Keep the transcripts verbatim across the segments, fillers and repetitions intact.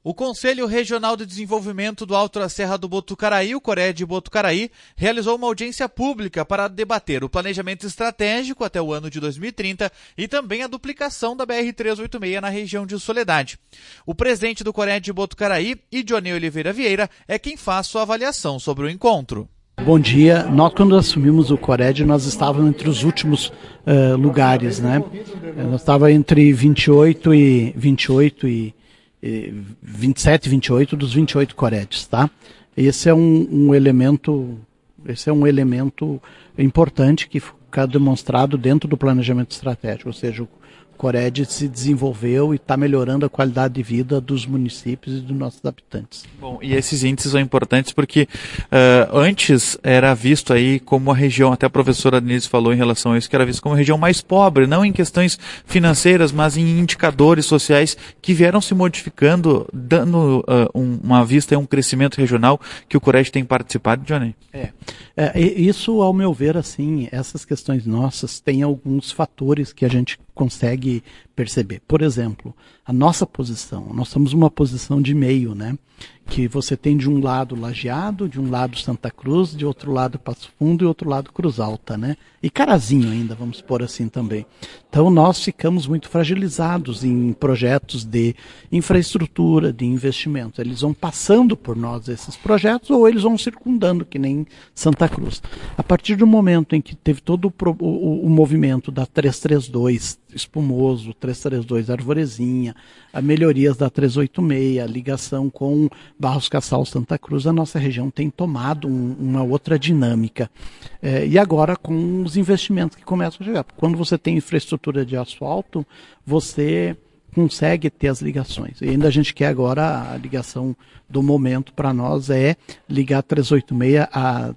O Conselho Regional de Desenvolvimento do Alto da Serra do Botucaraí, o CORED Botucaraí, realizou uma audiência pública para debater o planejamento estratégico até o ano de dois mil e trinta e também a duplicação da B R trezentos e oitenta e seis na região de Soledade. O presidente do CORED Botucaraí, Idionei Oliveira Vieira, é quem faz sua avaliação sobre o encontro. Bom dia. Nós, quando assumimos o CORED, nós estávamos entre os últimos uh, lugares, né? Nós estávamos entre vinte e oito e vinte e oito e vinte e sete, vinte e oito dos vinte e oito COREDs, tá? Esse é um, um elemento, esse é um elemento importante que fica demonstrado dentro do planejamento estratégico, ou seja, o CORED se desenvolveu e está melhorando a qualidade de vida dos municípios e dos nossos habitantes. Bom, e esses índices são importantes porque uh, antes era visto aí como a região, até a professora Denise falou em relação a isso, que era visto como a região mais pobre, não em questões financeiras, mas em indicadores sociais que vieram se modificando, dando uh, um, uma vista e um crescimento regional que o CORED tem participado, Johnny. É. é, isso, ao meu ver, assim, essas questões nossas têm alguns fatores que a gente consegue perceber. Por exemplo, a nossa posição, nós somos uma posição de meio, né? Que você tem de um lado Lajeado, de um lado Santa Cruz, de outro lado Passo Fundo e outro lado Cruz Alta, né? E Carazinho ainda, vamos pôr assim também. Então nós ficamos muito fragilizados em projetos de infraestrutura, de investimento. Eles vão passando por nós esses projetos ou eles vão circundando, que nem Santa Cruz. A partir do momento em que teve todo o, o, o movimento da trezentos e trinta e dois Espumoso, trezentos e trinta e dois Arvorezinha, a melhorias da trezentos e oitenta e seis, a ligação com Barros Cassal, Santa Cruz, a nossa região tem tomado um, uma outra dinâmica. É, e agora com os investimentos que começam a chegar. Quando você tem infraestrutura de asfalto, você consegue ter as ligações. E ainda a gente quer agora, a ligação do momento para nós é ligar trezentos e oitenta e seis a,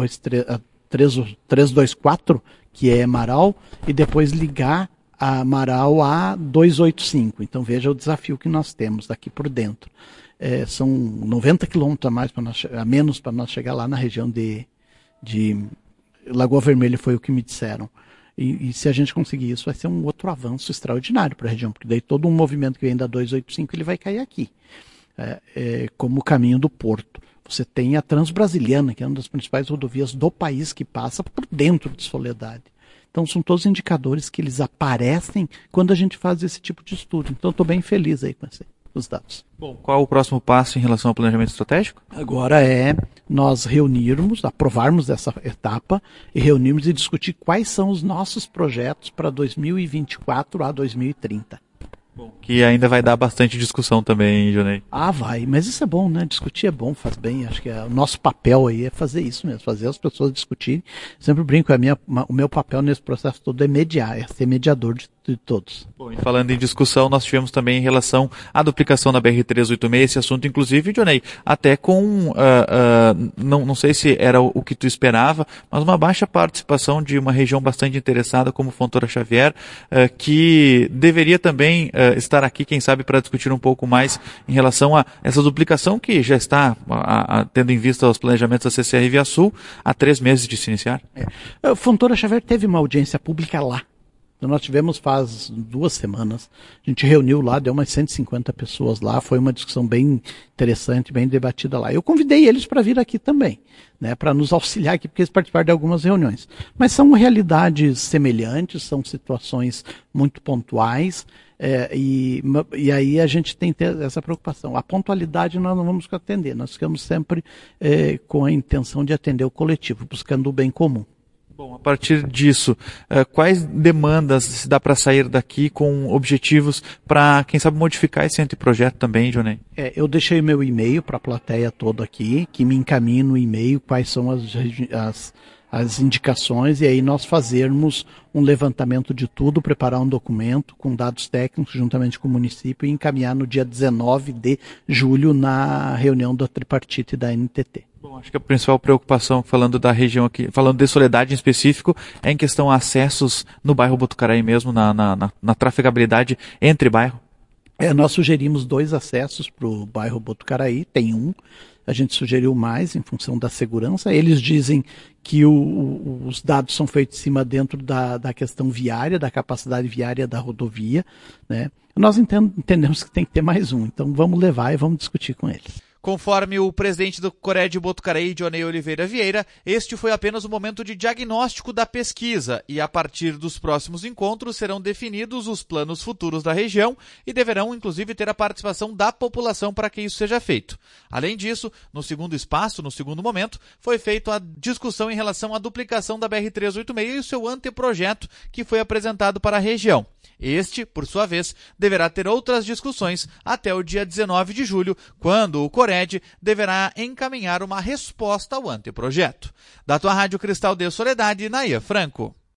a trezentos e vinte e quatro, que é Marau, e depois ligar a Marau a duzentos e oitenta e cinco. Então veja o desafio que nós temos daqui por dentro. É, são noventa quilômetros a, mais pra nós, a menos para nós chegar lá na região de, de Lagoa Vermelha, foi o que me disseram. E, e se a gente conseguir isso, vai ser um outro avanço extraordinário para a região, porque daí todo um movimento que vem da duzentos e oitenta e cinco ele vai cair aqui, é, é, como o caminho do Porto. Você tem a Transbrasiliana, que é uma das principais rodovias do país, que passa por dentro de Soledade. Então são todos indicadores que eles aparecem quando a gente faz esse tipo de estudo. Então estou bem feliz aí com esse, os dados. Bom, qual é o próximo passo em relação ao planejamento estratégico? Agora é nós reunirmos, aprovarmos essa etapa e reunirmos e discutir quais são os nossos projetos para dois mil e vinte e quatro a dois mil e trinta. Bom, que ainda vai dar bastante discussão também, hein, Jonei? Ah, vai, mas isso é bom, né? Discutir é bom, faz bem. Acho que é, o nosso papel aí é fazer isso mesmo, fazer as pessoas discutirem. Sempre brinco, a minha, o meu papel nesse processo todo é mediar, é ser mediador de, de todos. Bom, e falando em discussão, nós tivemos também em relação à duplicação da B R trezentos e oitenta e seis, esse assunto, inclusive, Jonei, até com, uh, uh, não, não sei se era o, o que tu esperava, mas uma baixa participação de uma região bastante interessada como Fontoura Xavier, uh, que deveria também uh, estar aqui, quem sabe, para discutir um pouco mais em relação a essa duplicação que já está a, a, tendo em vista os planejamentos da C C R Via Sul há três meses de se iniciar. É. Fontoura Xavier teve uma audiência pública lá. Então, nós tivemos faz duas semanas, a gente reuniu lá, deu umas cento e cinquenta pessoas lá, foi uma discussão bem interessante, bem debatida lá. Eu convidei eles para vir aqui também, né, para nos auxiliar aqui, porque eles participaram de algumas reuniões. Mas são realidades semelhantes, são situações muito pontuais, é, e, e aí a gente tem que ter essa preocupação. A pontualidade nós não vamos atender, nós ficamos sempre é, com a intenção de atender o coletivo, buscando o bem comum. Bom, a partir disso, uh, quais demandas se dá para sair daqui com objetivos para, quem sabe, modificar esse anteprojeto também, Jonei? É, eu deixei meu e-mail para a plateia toda aqui, que me encaminhe no e-mail quais são as, as, as indicações, e aí nós fazermos um levantamento de tudo, preparar um documento com dados técnicos juntamente com o município e encaminhar no dia dezenove de julho na reunião da tripartite da N T T. Bom, acho que a principal preocupação, falando da região aqui, falando de Soledade em específico, é em questão a acessos no bairro Botucaraí mesmo, na, na, na, na trafegabilidade entre bairro. É, nós sugerimos dois acessos para o bairro Botucaraí, tem um, a gente sugeriu mais em função da segurança. Eles dizem que o, o, os dados são feitos em cima dentro da, da questão viária, da capacidade viária da rodovia, né? Nós entend, entendemos que tem que ter mais um, então vamos levar e vamos discutir com eles. Conforme o presidente do Cored Botucaraí, Dionei Oliveira Vieira, este foi apenas o momento de diagnóstico da pesquisa e a partir dos próximos encontros serão definidos os planos futuros da região e deverão inclusive ter a participação da população para que isso seja feito. Além disso, no segundo espaço, no segundo momento, foi feita a discussão em relação à duplicação da B R trezentos e oitenta e seis e o seu anteprojeto que foi apresentado para a região. Este, por sua vez, deverá ter outras discussões até o dia dezenove de julho, quando o Cored deverá encaminhar uma resposta ao anteprojeto. Da tua Rádio Cristal de Soledade, Naia Franco.